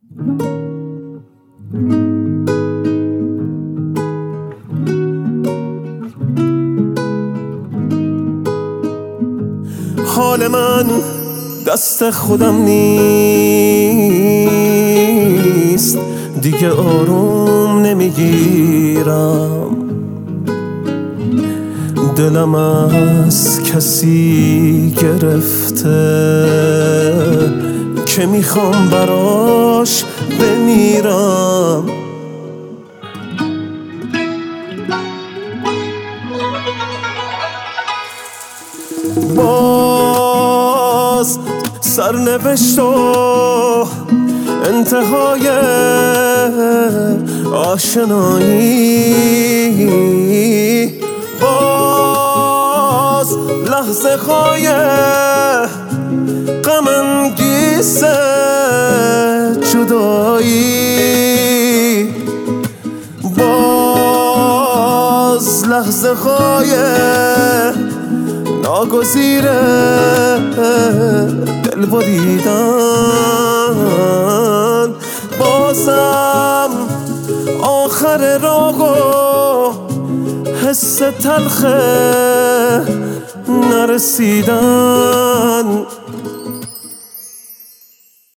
حال من دست خودم نیست، دیگه آروم نمیگیرم. دلم از کسی گرفته که میخوام براش بمیرم. باز سرنوشت و انتهای آشنایی، باز لحظه های غم انگیز جدایی، باز لحظه های ناگزیر دل بریدن. بازم آخر راه و حس تلخ نرسیدن.